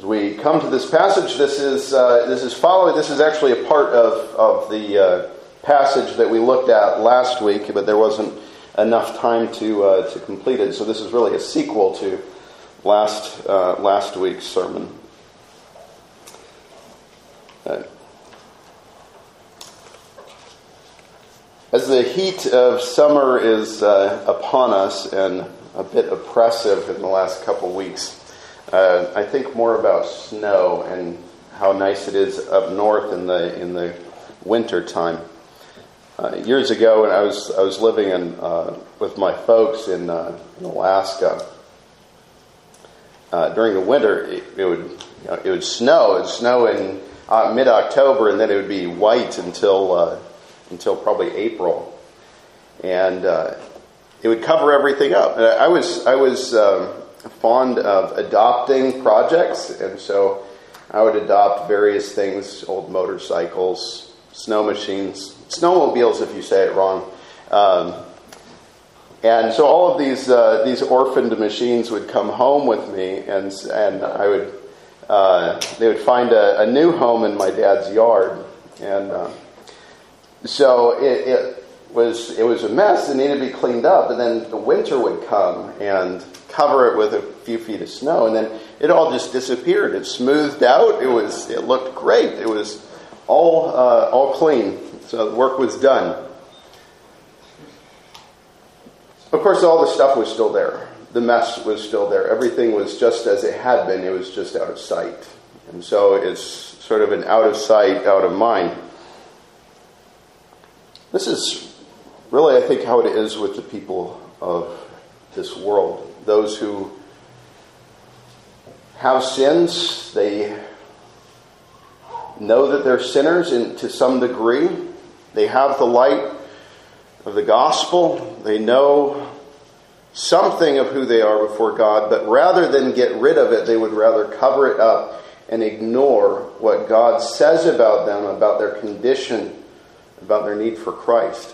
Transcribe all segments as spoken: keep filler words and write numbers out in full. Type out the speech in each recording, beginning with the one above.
we come to this passage, this is uh, this is following. This is actually a part of of the uh, passage that we looked at last week, but there wasn't enough time to uh, to complete it. So this is really a sequel to last uh, last week's sermon. Uh, as the heat of summer is uh, upon us and a bit oppressive in the last couple weeks, uh, I think more about snow and how nice it is up north in the in the winter time. Uh, years ago, when I was I was living in uh, with my folks in, uh, in Alaska, uh, during the winter it, it would you know, it would snow. It would snow in uh, mid-October, and then it would be white until uh, until probably April, and uh, it would cover everything up. And I was I was um, fond of adopting projects, and so I would adopt various things: old motorcycles, snow machines. Snowmobiles, if you say it wrong. Um, and so all of these uh, these orphaned machines would come home with me, and and I would uh, they would find a, a new home in my dad's yard, and uh, so it, it was it was a mess. It needed to be cleaned up, and then the winter would come and cover it with a few feet of snow, and then it all just disappeared. It smoothed out. It was it looked great. It was all uh, all clean. So the work was done. Of course, all the stuff was still there. The mess was still there. Everything was just as it had been. It was just out of sight. And so it's sort of an out of sight, out of mind. This is really, I think, how it is with the people of this world. Those who have sins, they know that they're sinners in, to some degree. They have the light of the gospel. They know something of who they are before God, but rather than get rid of it, they would rather cover it up and ignore what God says about them, about their condition, about their need for Christ.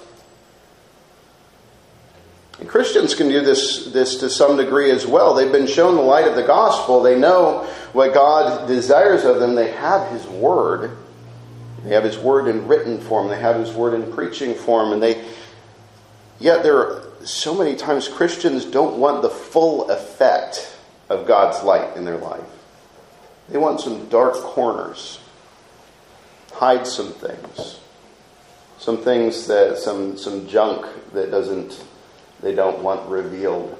And Christians can do this, this to some degree as well. They've been shown the light of the gospel. They know what God desires of them. They have His Word. They have His Word in written form. They have His Word in preaching form. And they, yet there are so many times Christians don't want the full effect of God's light in their life. They want some dark corners. Hide some things. Some things that, some, some junk that doesn't, they don't want revealed.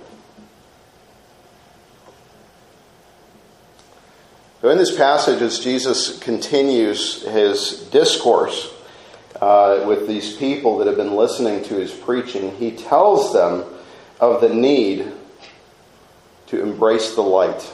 So in this passage, as Jesus continues His discourse uh, with these people that have been listening to His preaching, He tells them of the need to embrace the light.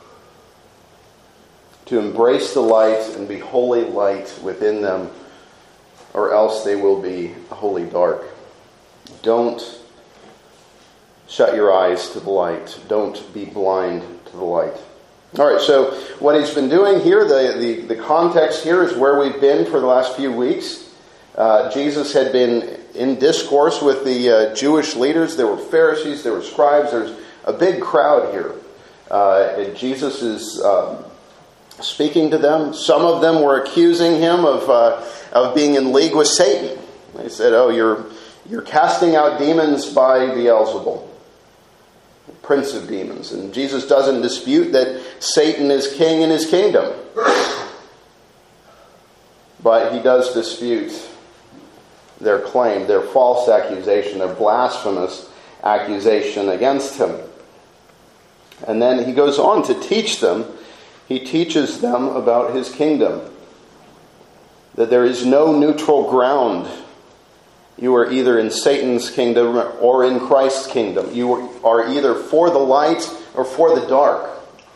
To embrace the light and be wholly light within them, or else they will be wholly dark. Don't shut your eyes to the light. Don't be blind to the light. All right, so what He's been doing here, the, the, the context here is where we've been for the last few weeks. Uh, Jesus had been in discourse with the uh, Jewish leaders. There were Pharisees, there were scribes. There's a big crowd here. Uh, and Jesus is um, speaking to them. Some of them were accusing Him of uh, of being in league with Satan. They said, "Oh, you're you're casting out demons by Beelzebul, prince of demons." And Jesus doesn't dispute that Satan is king in his kingdom. But He does dispute their claim, their false accusation, their blasphemous accusation against Him. And then He goes on to teach them. He teaches them about His kingdom. That there is no neutral ground. You are either in Satan's kingdom or in Christ's kingdom. You are either for the light or for the dark.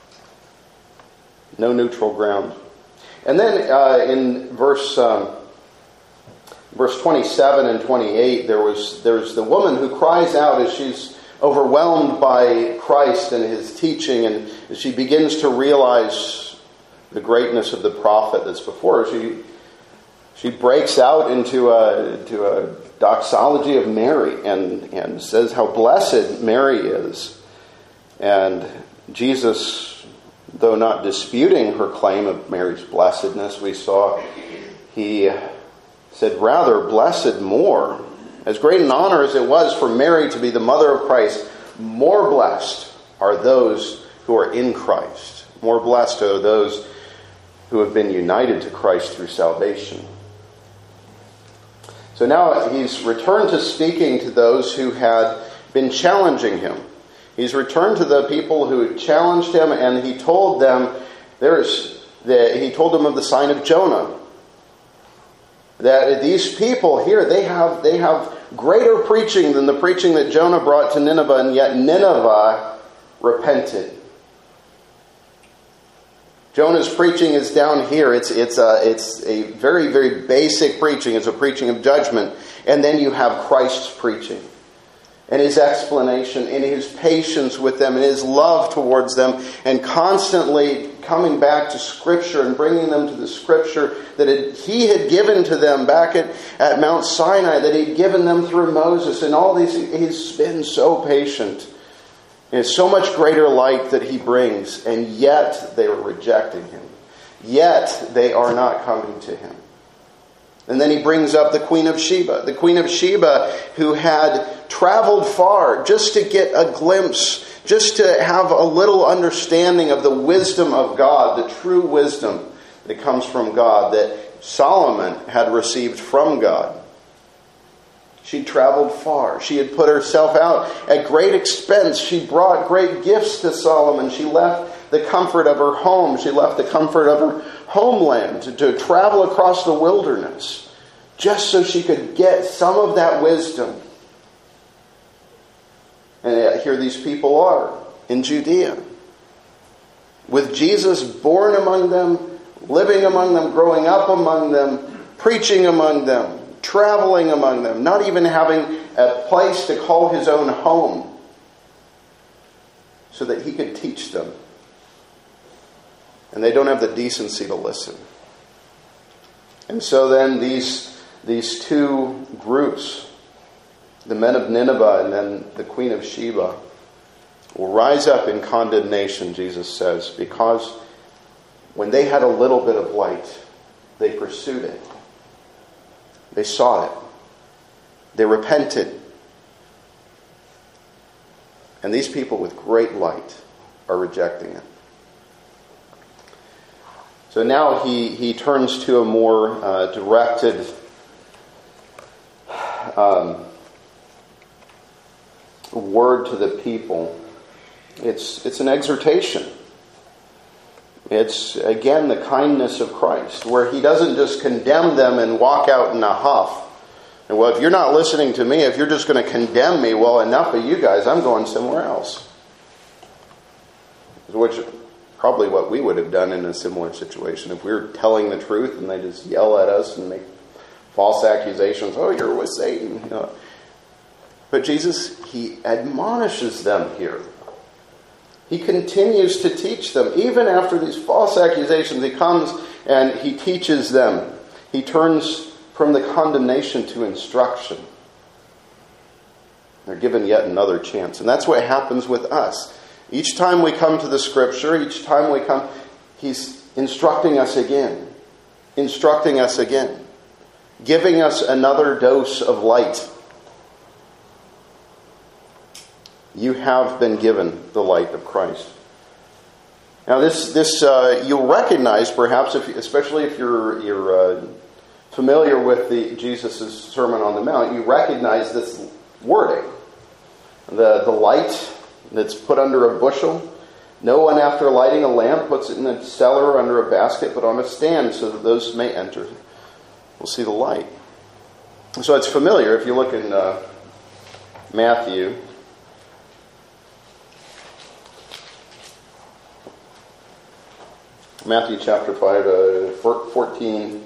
No neutral ground. And then uh, in verse um, verse twenty-seven and twenty-eight, there was there's the woman who cries out as she's overwhelmed by Christ and His teaching, and as she begins to realize the greatness of the prophet that's before her. She she breaks out into a into a doxology of Mary and, and says how blessed Mary is. And Jesus though not disputing her claim of Mary's blessedness, we saw he said, rather, blessed more. As great an honor as it was for Mary to be the mother of Christ, more blessed are those who are in Christ. More blessed are those who have been united to Christ through salvation. So now he's returned to speaking to those who had been challenging him. He's returned to the people who challenged him, and he told them, there's the, he told them of the sign of Jonah. That these people here, they have they have greater preaching than the preaching that Jonah brought to Nineveh, and yet Nineveh repented. Jonah's preaching is down here. It's it's a it's a very very basic preaching. It's a preaching of judgment, and then you have Christ's preaching, and his explanation, and his patience with them, and his love towards them, and constantly coming back to Scripture and bringing them to the Scripture that it, he had given to them back at, at Mount Sinai, that he'd given them through Moses, and all these. He's been so patient. And it's so much greater light that he brings, and yet they are rejecting him. Yet they are not coming to him. And then he brings up the Queen of Sheba. The Queen of Sheba who had traveled far just to get a glimpse, just to have a little understanding of the wisdom of God, the true wisdom that comes from God, that Solomon had received from God. She traveled far. She had put herself out at great expense. She brought great gifts to Solomon. She left the comfort of her home. She left the comfort of her homeland to, to travel across the wilderness just so she could get some of that wisdom. And yet here these people are in Judea, with Jesus born among them, living among them, growing up among them, preaching among them, traveling among them, not even having a place to call his own home so that he could teach them. And they don't have the decency to listen. And so then these, these two groups, the men of Nineveh and then the Queen of Sheba, will rise up in condemnation, Jesus says, because when they had a little bit of light, they pursued it. They saw it. They repented. And these people with great light are rejecting it. So now he, he turns to a more uh, directed um, word to the people. It's, it's an exhortation. It's, again, the kindness of Christ, where he doesn't just condemn them and walk out in a huff. And, well, if you're not listening to me, if you're just going to condemn me, well, enough of you guys, I'm going somewhere else. Which probably what we would have done in a similar situation. If we were telling the truth and they just yell at us and make false accusations, oh, you're with Satan. You know. But Jesus, he admonishes them here. He continues to teach them. Even after these false accusations, he comes and he teaches them. He turns from the condemnation to instruction. They're given yet another chance. And that's what happens with us. Each time we come to the Scripture, each time we come, he's instructing us again. Instructing us again. Giving us another dose of light. You have been given the light of Christ. Now, this this uh, you'll recognize, perhaps, if, especially if you're you're uh, familiar with the Jesus' Sermon on the Mount. You recognize this wording: the the light that's put under a bushel. No one, after lighting a lamp, puts it in a cellar or under a basket, but on a stand, so that those may enter will see the light. So it's familiar if you look in uh, Matthew. Matthew chapter five, uh, fourteen.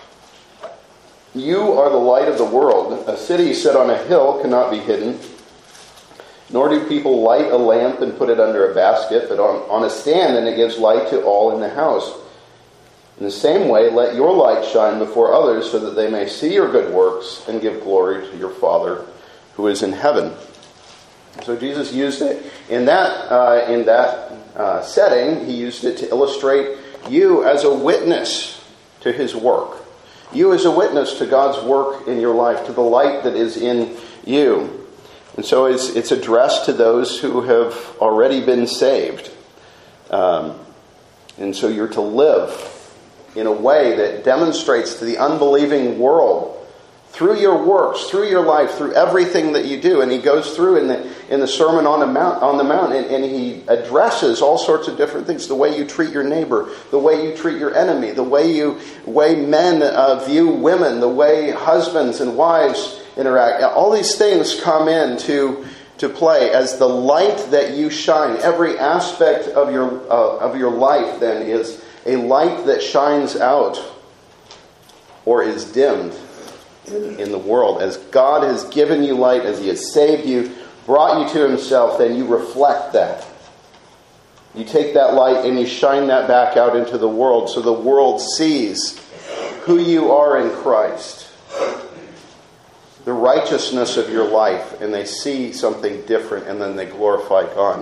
You are the light of the world. A city set on a hill cannot be hidden. Nor do people light a lamp and put it under a basket, but on, on a stand, and it gives light to all in the house. In the same way, let your light shine before others, so that they may see your good works and give glory to your Father who is in heaven. So Jesus used it in that uh, in that uh, setting. He used it to illustrate you as a witness to His work. You as a witness to God's work in your life, to the light that is in you. And so it's, it's addressed to those who have already been saved. Um, and so you're to live in a way that demonstrates to the unbelieving world, through your works, through your life, through everything that you do. And he goes through in the in the Sermon on the Mount, on the Mount, and, and he addresses all sorts of different things: the way you treat your neighbor, the way you treat your enemy, the way you way men uh, view women, the way husbands and wives interact. All these things come in to to play as the light that you shine. Every aspect of your uh, of your life then is a light that shines out or is dimmed in the world. As God has given you light, as He has saved you, brought you to Himself, then you reflect that. You take that light and you shine that back out into the world, so the world sees who you are in Christ, the righteousness of your life, and they see something different, and then they glorify God.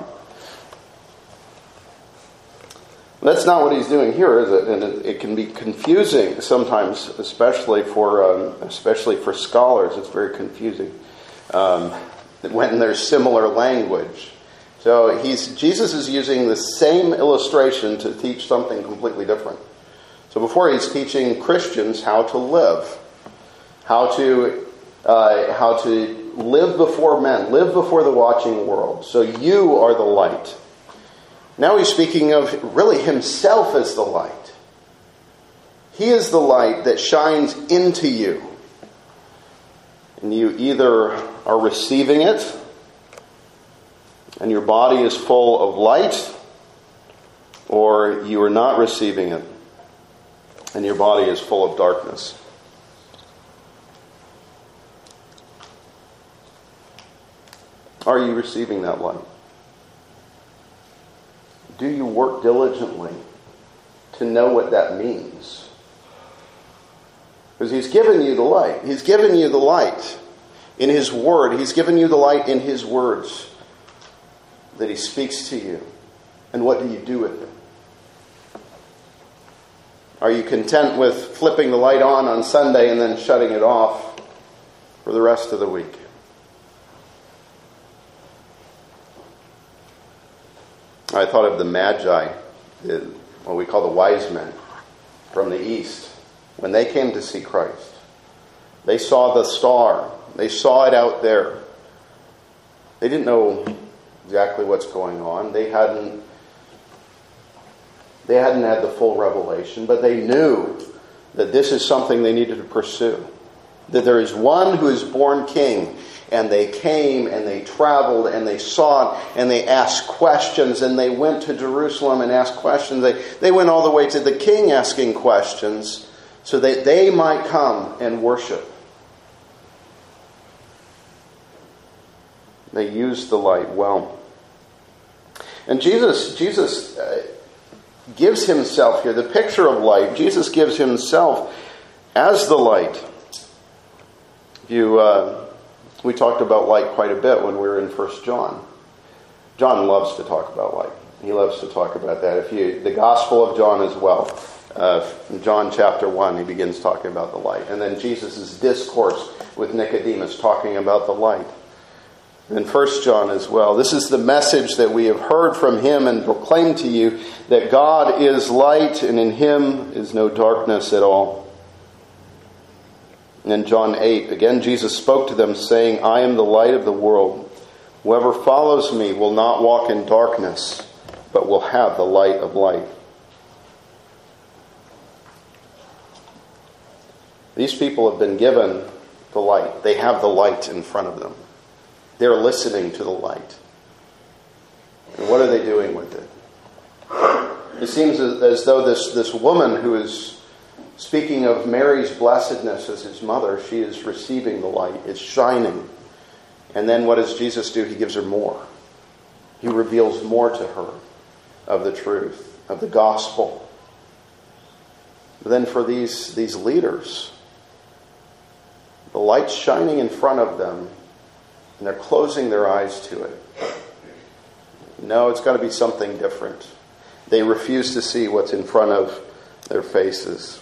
That's not what he's doing here, is it? And it, it can be confusing sometimes, especially for um, especially for scholars. It's very confusing um, when there's similar language. So he's Jesus is using the same illustration to teach something completely different. So before he's teaching Christians how to live, how to uh, how to live before men, live before the watching world. So you are the light. Now he's speaking of really himself as the light. He is the light that shines into you. And you either are receiving it, and your body is full of light, or you are not receiving it, and your body is full of darkness. Are you receiving that light? Do you work diligently to know what that means? Because He's given you the light. He's given you the light in His Word. He's given you the light in His words that He speaks to you. And what do you do with it? Are you content with flipping the light on on Sunday and then shutting it off for the rest of the week? I thought of the Magi, what we call the wise men from the East. When they came to see Christ, they saw the star. They saw it out there. They didn't know exactly what's going on. They hadn't, they hadn't had the full revelation, but they knew that this is something they needed to pursue. That there is one who is born king. And they came and they traveled and they saw it and they asked questions and they went to Jerusalem and asked questions. They, they went all the way to the king asking questions so that they might come and worship. They used the light well. And Jesus, Jesus uh, gives Himself here, the picture of light. Jesus gives Himself as the light. You... Uh, We talked about light quite a bit when we were in First John. John loves to talk about light. He loves to talk about that. If you, the Gospel of John as well. Uh, in John chapter one, he begins talking about the light. And then Jesus' discourse with Nicodemus talking about the light. In First John as well. This is the message that we have heard from Him and proclaimed to you, that God is light and in Him is no darkness at all. And in John eight, again Jesus spoke to them, saying, I am the light of the world. Whoever follows me will not walk in darkness, but will have the light of life. These people have been given the light. They have the light in front of them. They're listening to the light. And what are they doing with it? It seems as, as though this, this woman who is speaking of Mary's blessedness as His mother, she is receiving the light. It's shining. And then what does Jesus do? He gives her more. He reveals more to her of the truth, of the gospel. But then for these, these leaders, the light's shining in front of them, And they're closing their eyes to it. No, it's got to be something different. They refuse to see what's in front of their faces.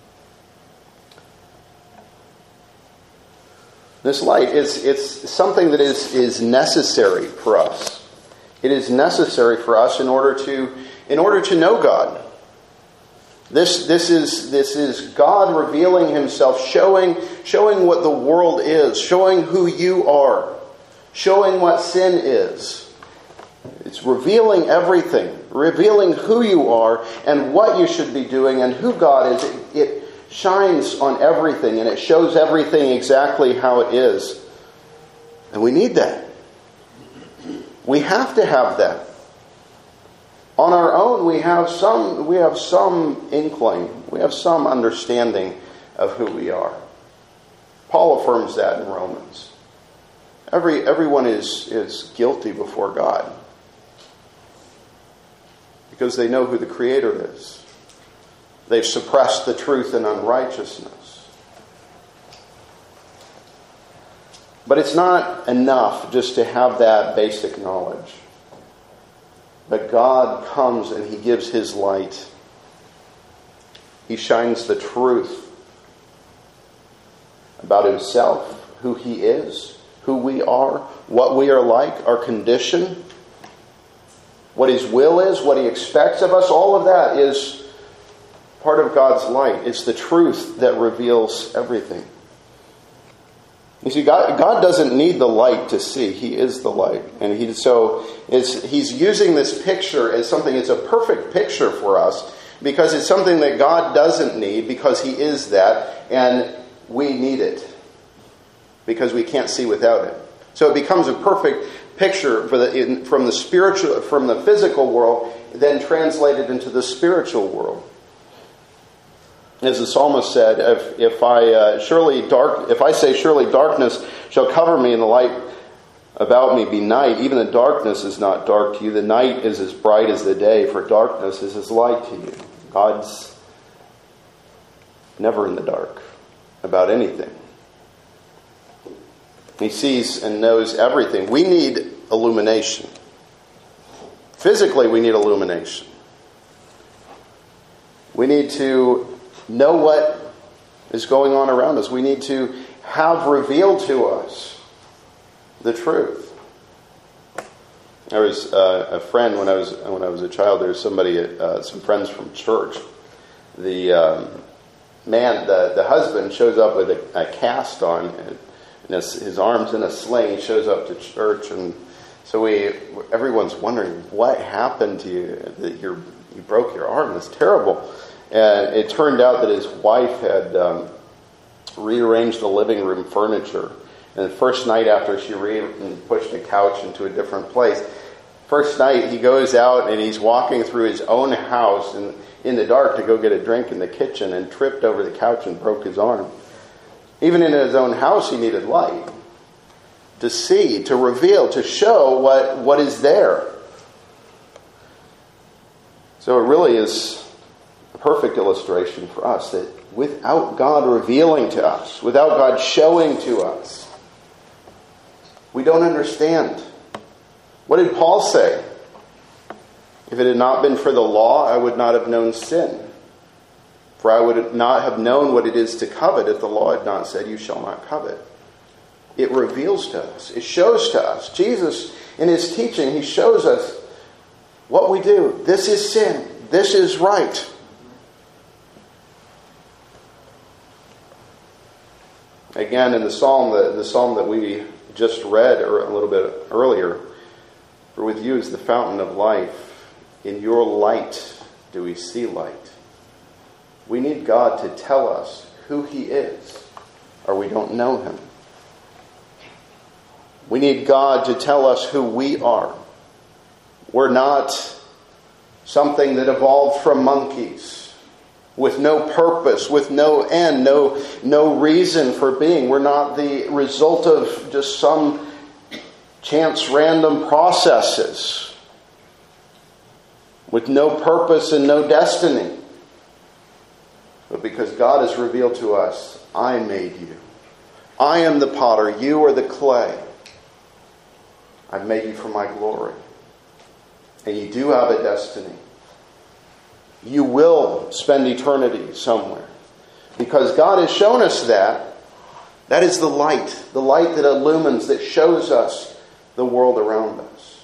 This light is it's something that is, is necessary for us. It is necessary for us in order to in order to know God. This this is this is God revealing himself, showing showing what the world is, showing who you are, showing what sin is. It's revealing everything, revealing who you are and what you should be doing and who God is. It, it shines on everything and it shows everything exactly how it is. And we need that. We have to have that. On our own, we have some we have some inkling, we have some understanding of who we are. Paul affirms that in Romans. Every everyone is, is guilty before God. Because they know who the Creator is. They've suppressed the truth in unrighteousness. But it's not enough just to have that basic knowledge. But God comes and He gives His light. He shines the truth about Himself, who He is, who we are, what we are like, our condition, what His will is, what He expects of us. All of that is part of God's light. It's the truth that reveals everything. You see, God, God doesn't need the light to see. He is the light. And he, so it's, He's using this picture as something, it's a perfect picture for us because it's something that God doesn't need because He is that and we need it because we can't see without it. So it becomes a perfect picture for the, in, from the spiritual, from the physical world, then translated into the spiritual world. As the psalmist said, if, if I uh, surely dark, if I say surely darkness shall cover me and the light about me be night, even the darkness is not dark to you. The night is as bright as the day, for darkness is as light to you. God's never in the dark about anything. He sees and knows everything. We need illumination. Physically, we need illumination. We need to know what is going on around us. We need to have revealed to us the truth. There was uh, a friend when I was when I was a child. There was somebody, uh, some friends from church. The um, man, the the husband, shows up with a, a cast on, and his, his arms in a sling. He shows up to church, and so we everyone's wondering what happened to you. That you you broke your arm. It's terrible. And it turned out that his wife had um, rearranged the living room furniture. And the first night after she re- pushed a couch into a different place, first night he goes out and he's walking through his own house in, in the dark to go get a drink in the kitchen and tripped over the couch and broke his arm. Even in his own house he needed light to see, to reveal, to show what, what is there. So it really is perfect illustration for us that without God revealing to us, without God showing to us, we don't understand. What did Paul say? If it had not been for the law, I would not have known sin. For I would not have known what it is to covet if the law had not said, you shall not covet. It reveals to us. It shows to us. Jesus, in His teaching, He shows us what we do. This is sin. This is right. Again, in the psalm, the, the psalm that we just read or a little bit earlier, for with you is the fountain of life. In your light do we see light. We need God to tell us who He is, or we don't know Him. We need God to tell us who we are. We're not something that evolved from monkeys, with no purpose, with no end, no, no reason for being. We're not the result of just some chance random processes with no purpose and no destiny. But because God has revealed to us, I made you. I am the potter, you are the clay. I've made you for my glory. And you do have a destiny. You will spend eternity somewhere. Because God has shown us that. That is the light. The light that illumines, that shows us the world around us.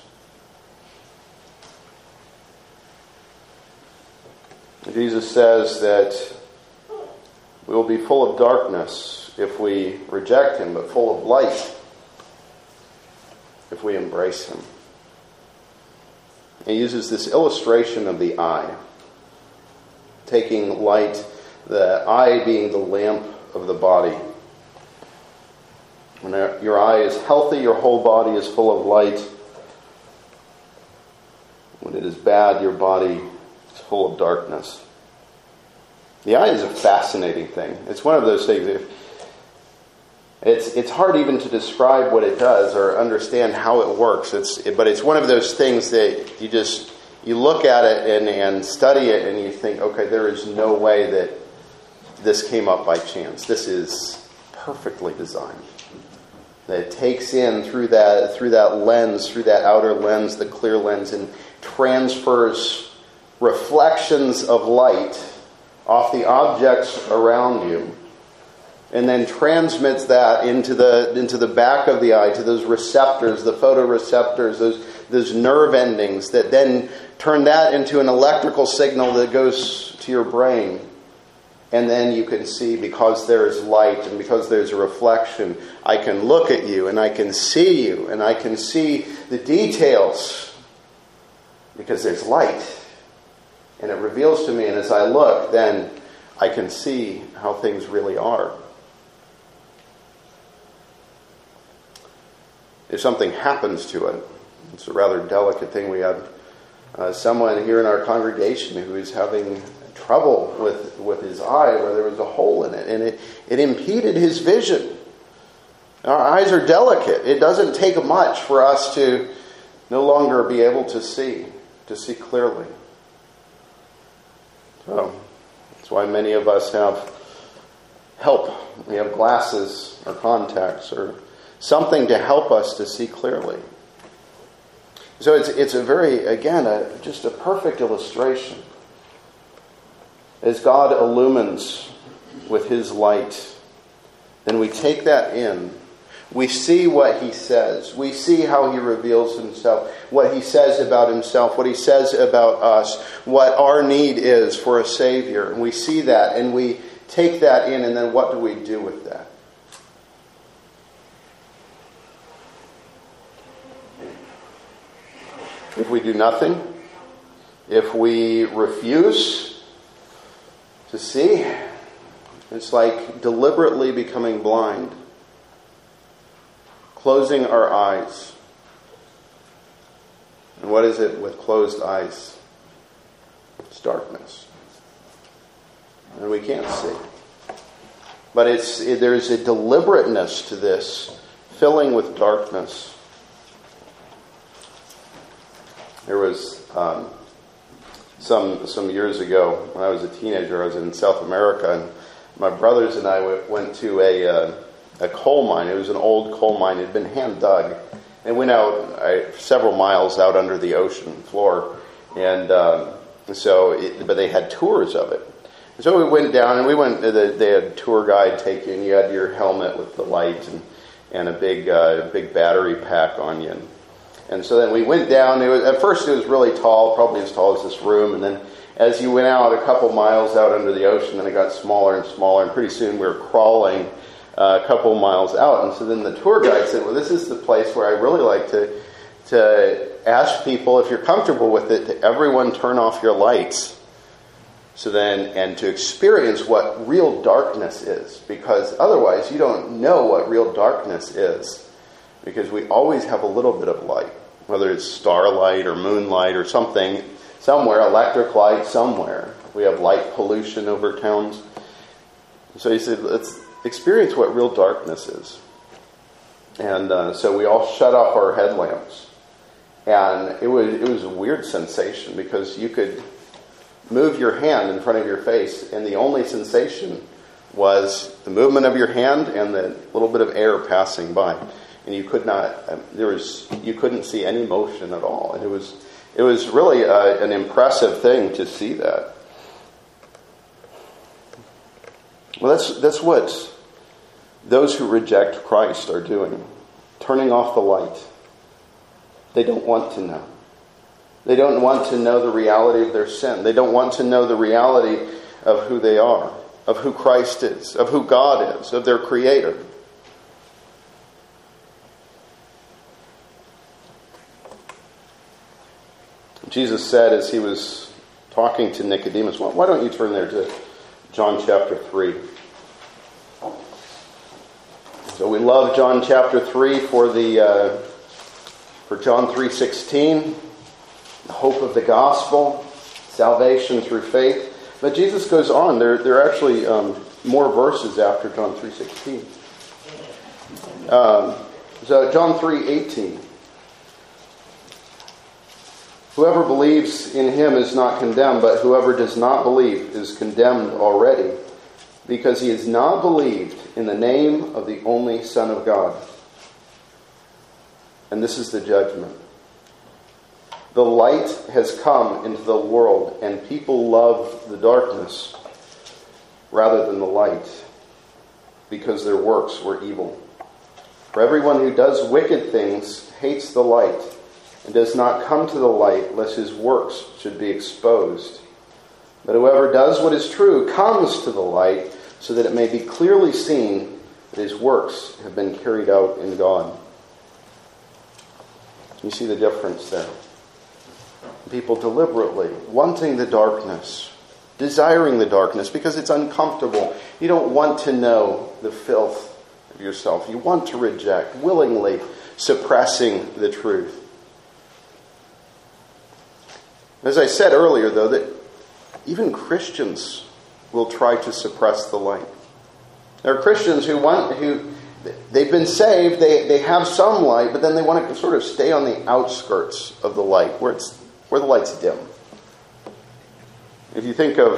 Jesus says that we will be full of darkness if we reject Him, but full of light if we embrace Him. He uses this illustration of the eye. Taking light, the eye being the lamp of the body. When your eye is healthy, your whole body is full of light. When it is bad, your body is full of darkness. The eye is a fascinating thing. It's one of those things. If it's it's hard even to describe what it does or understand how it works. It's but it's one of those things that you just you look at it and, and study it and you think, okay, there is no way that this came up by chance. This is perfectly designed. That it takes in through that through that lens, through that outer lens, the clear lens, and transfers reflections of light off the objects around you, and then transmits that into the into the back of the eye, to those receptors, the photoreceptors, those those nerve endings that then turn that into an electrical signal that goes to your brain. And then you can see, because there is light and because there's a reflection, I can look at you and I can see you and I can see the details because there's light. And it reveals to me, and as I look, then I can see how things really are. If something happens to it, it's a rather delicate thing. We had uh, someone here in our congregation who is having trouble with, with his eye, where there was a hole in it, and it, it impeded his vision. Our eyes are delicate. It doesn't take much for us to no longer be able to see, to see clearly. So, that's why many of us have help. We have glasses or contacts or something to help us to see clearly. So it's it's a very, again, a, just a perfect illustration. As God illumines with His light, then we take that in. We see what He says. We see how He reveals Himself, what He says about Himself, what He says about us, what our need is for a Savior. And we see that and we take that in, and then what do we do with that? If we do nothing, if we refuse to see, it's like deliberately becoming blind. Closing our eyes. And what is it with closed eyes? It's darkness. And we can't see. But it's it, there's a deliberateness to this, filling with darkness. There was um, some some years ago, when I was a teenager, I was in South America, and my brothers and I w- went to a uh, a coal mine. It was an old coal mine. It had been hand dug. And went out I, several miles out under the ocean floor. And um, so, it, but they had tours of it. So we went down, and we went, they had a tour guide take you, and you had your helmet with the light and, and a big uh, big battery pack on you. And, and so then we went down. It was, at first it was really tall, probably as tall as this room. And then as you went out a couple miles out under the ocean, then it got smaller and smaller. And pretty soon we were crawling Uh, a couple miles out. And so then the tour guide said, well, this is the place where I really like to to ask people, if you're comfortable with it, to everyone turn off your lights. So then, and to experience what real darkness is. Because otherwise you don't know what real darkness is. Because we always have a little bit of light. Whether it's starlight or moonlight or something, somewhere, electric light somewhere. We have light pollution over towns. So he said, let's experience what real darkness is. And uh, so we all shut off our headlamps. And it was it was a weird sensation, because you could move your hand in front of your face, and the only sensation was the movement of your hand and the little bit of air passing by. and you could not. There was you couldn't see any motion at all, and it was it was really a, an impressive thing to see that. Well, that's that's what those who reject Christ are doing, turning off the light. They don't want to know. They don't want to know the reality of their sin. They don't want to know the reality of who they are, of who Christ is, of who God is, of their Creator. Jesus said as he was talking to Nicodemus, well, why don't you turn there to John chapter three. So we love John chapter three for the uh, for John three sixteen, the hope of the gospel, salvation through faith. But Jesus goes on. There, there are actually um, more verses after John three sixteen. Um, so John three eighteen. Whoever believes in him is not condemned, but whoever does not believe is condemned already, because he has not believed in the name of the only Son of God. And this is the judgment. The light has come into the world, and people love the darkness rather than the light, because their works were evil. For everyone who does wicked things hates the light, and does not come to the light, lest his works should be exposed. But whoever does what is true comes to the light, so that it may be clearly seen that his works have been carried out in God. You see the difference there. People deliberately wanting the darkness, desiring the darkness because it's uncomfortable. You don't want to know the filth of yourself. You want to reject, willingly suppressing the truth. As I said earlier, though, that even Christians will try to suppress the light. There are Christians who want, who they've been saved, they, they have some light, but then they want to sort of stay on the outskirts of the light, where it's where the light's dim. If you think of,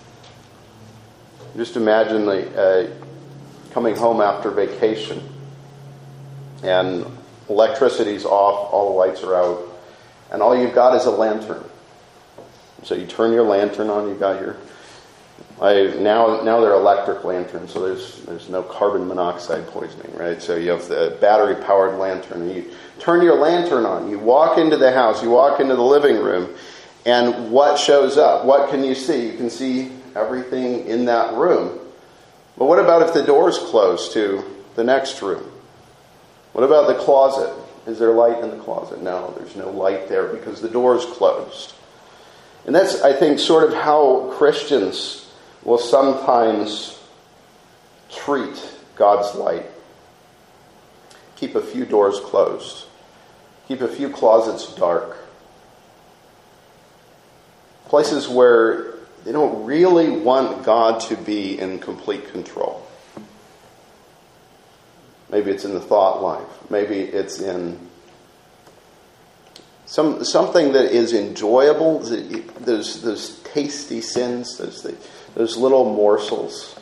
just imagine the, uh, coming home after vacation, and electricity's off, all the lights are out, and all you've got is a lantern. So you turn your lantern on, you've got your... I, now now they're electric lanterns, so there's there's no carbon monoxide poisoning, right? So you have the battery-powered lantern. You turn your lantern on, you walk into the house, you walk into the living room, and what shows up? What can you see? You can see everything in that room. But what about if the door's closed to the next room? What about the closet? Is there light in the closet? No, there's no light there because the door's closed. And that's, I think, sort of how Christians will sometimes treat God's light. Keep a few doors closed. Keep a few closets dark. Places where they don't really want God to be in complete control. Maybe it's in the thought life. Maybe it's in Some something that is enjoyable, those those tasty sins, those those little morsels,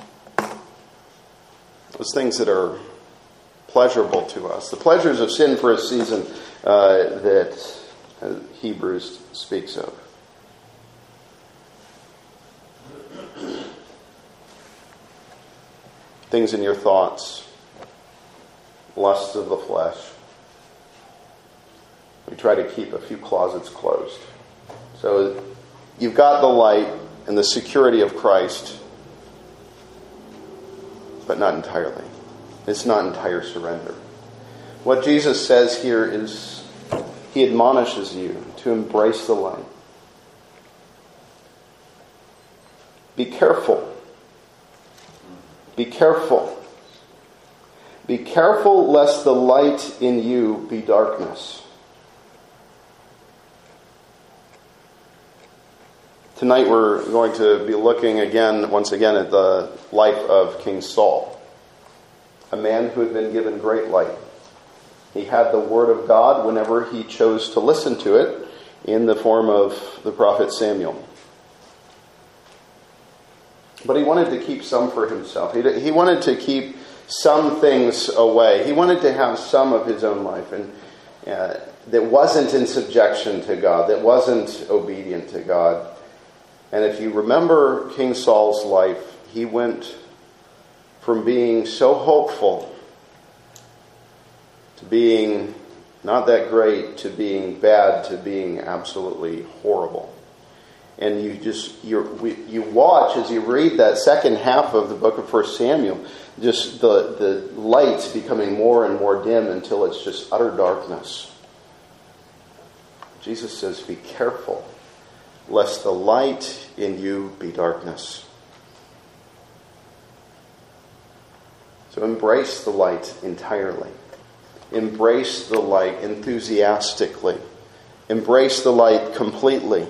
those things that are pleasurable to us, the pleasures of sin for a season uh, that uh, Hebrews speaks of. Things in your thoughts, lusts of the flesh. We try to keep a few closets closed. So you've got the light and the security of Christ, but not entirely. It's not entire surrender. What Jesus says here is he admonishes you to embrace the light. Be careful. Be careful. Be careful lest the light in you be darkness. Tonight we're going to be looking again, once again, at the life of King Saul, a man who had been given great light. He had the Word of God whenever he chose to listen to it in the form of the prophet Samuel. But he wanted to keep some for himself. He, he wanted to keep some things away. He wanted to have some of his own life and uh, that wasn't in subjection to God, that wasn't obedient to God. And if you remember King Saul's life, he went from being so hopeful to being not that great, to being bad, to being absolutely horrible. And you just you you watch as you read that second half of the book of First Samuel, just the, the lights becoming more and more dim until it's just utter darkness. Jesus says, be careful, lest the light in you be darkness. So embrace the light entirely. Embrace the light enthusiastically. Embrace the light completely.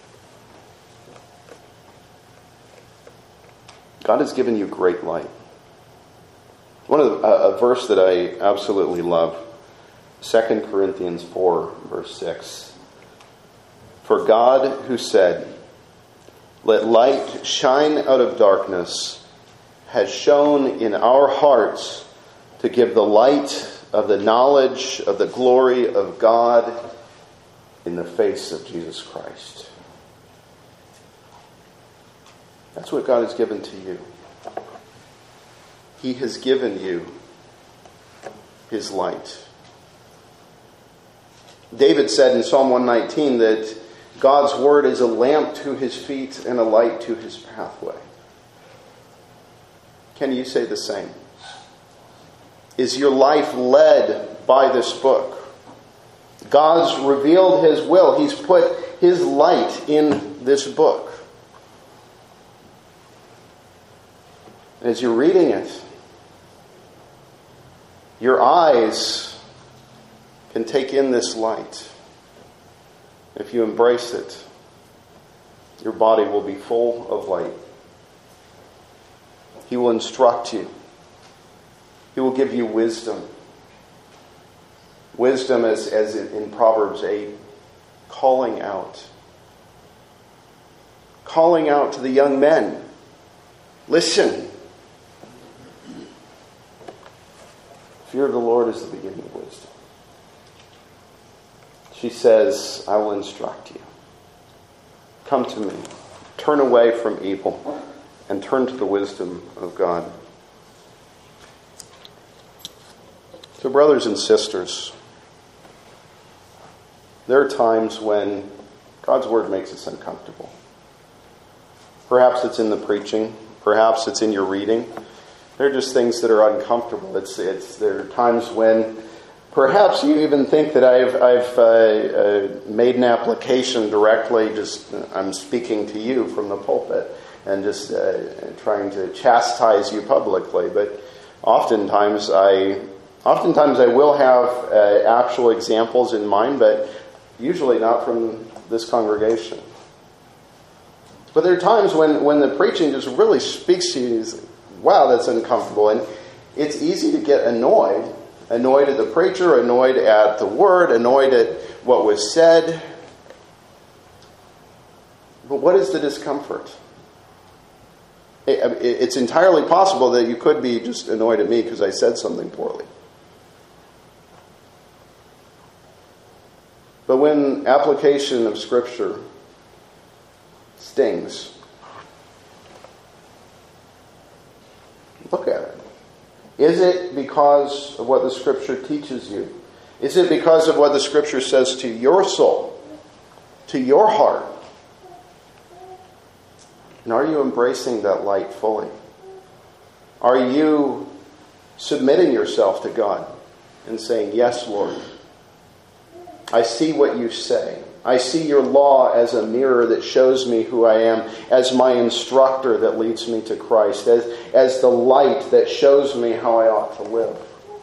God has given you great light. One of the, a, a verse that I absolutely love, Second Corinthians four, verse six. For God who said, let light shine out of darkness, has shone in our hearts to give the light of the knowledge of the glory of God in the face of Jesus Christ. That's what God has given to you. He has given you His light. David said in Psalm one nineteen that God's word is a lamp to his feet and a light to his pathway. Can you say the same? Is your life led by this book? God's revealed His will. He's put His light in this book. As you're reading it, your eyes can take in this light. If you embrace it, your body will be full of light. He will instruct you. He will give you wisdom. Wisdom, as, as in Proverbs eight, calling out. Calling out to the young men. Listen. Fear of the Lord is the beginning of wisdom. She says, I will instruct you. Come to me. Turn away from evil and turn to the wisdom of God. So, brothers and sisters, there are times when God's word makes us uncomfortable. Perhaps it's in the preaching. Perhaps it's in your reading. They're just things that are uncomfortable. It's it's there are times when perhaps you even think that I've I've uh, uh, made an application directly. Just I'm speaking to you from the pulpit and just uh, trying to chastise you publicly. But oftentimes I oftentimes I will have uh, actual examples in mind, but usually not from this congregation. But there are times when when the preaching just really speaks to you. Wow, that's uncomfortable. And it's easy to get annoyed. Annoyed at the preacher, annoyed at the word, annoyed at what was said. But what is the discomfort? It's entirely possible that you could be just annoyed at me because I said something poorly. But when application of Scripture stings, look at it. Is it because of what the Scripture teaches you? Is it because of what the Scripture says to your soul, to your heart? And are you embracing that light fully? Are you submitting yourself to God and saying, yes, Lord, I see what you say. I see your law as a mirror that shows me who I am, as my instructor that leads me to Christ, as, as the light that shows me how I ought to live.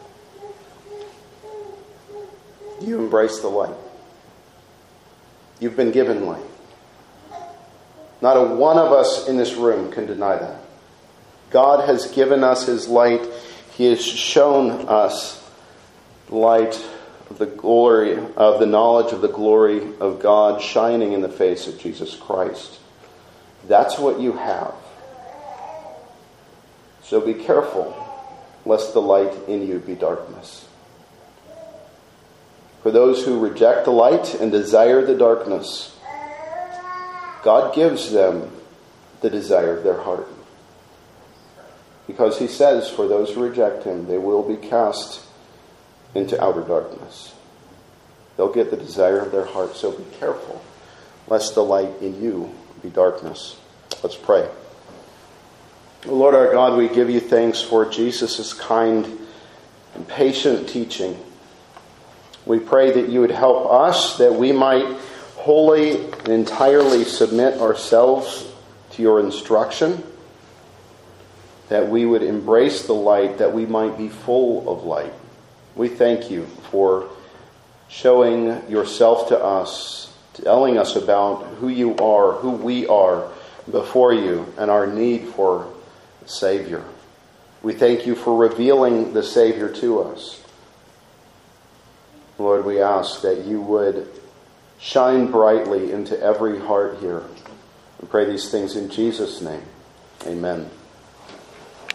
You embrace the light. You've been given light. Not a one of us in this room can deny that. God has given us His light. He has shown us the light of the glory of the knowledge of the glory of God shining in the face of Jesus Christ. That's what you have. So be careful lest the light in you be darkness. For those who reject the light and desire the darkness, God gives them the desire of their heart. Because he says, for those who reject him, they will be cast into outer darkness. They'll get the desire of their heart, so be careful, lest the light in you be darkness. Let's pray. Lord our God, we give you thanks for Jesus' kind and patient teaching. We pray that you would help us, that we might wholly and entirely submit ourselves to your instruction, that we would embrace the light, that we might be full of light. We thank you for showing yourself to us, telling us about who you are, who we are before you, and our need for a Savior. We thank you for revealing the Savior to us. Lord, we ask that you would shine brightly into every heart here. We pray these things in Jesus' name. Amen.